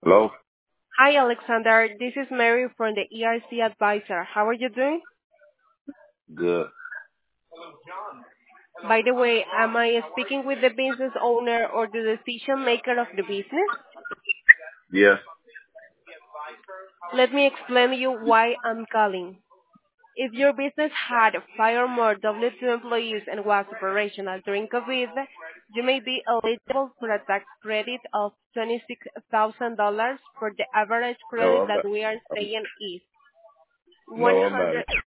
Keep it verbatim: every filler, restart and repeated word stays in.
Hello? Hi, Alexander. This is Mary from the E R C Advisor. How are you doing? Good. By the way, am I speaking with the business owner or the decision maker of the business? Yes. Let me explain you why I'm calling. If your business had five or more W two employees and was operational during COVID, you may be eligible for a tax credit of twenty-six thousand dollars for the average No, credit I'm that not. we are I'm, saying is no, I'm not. one hundred.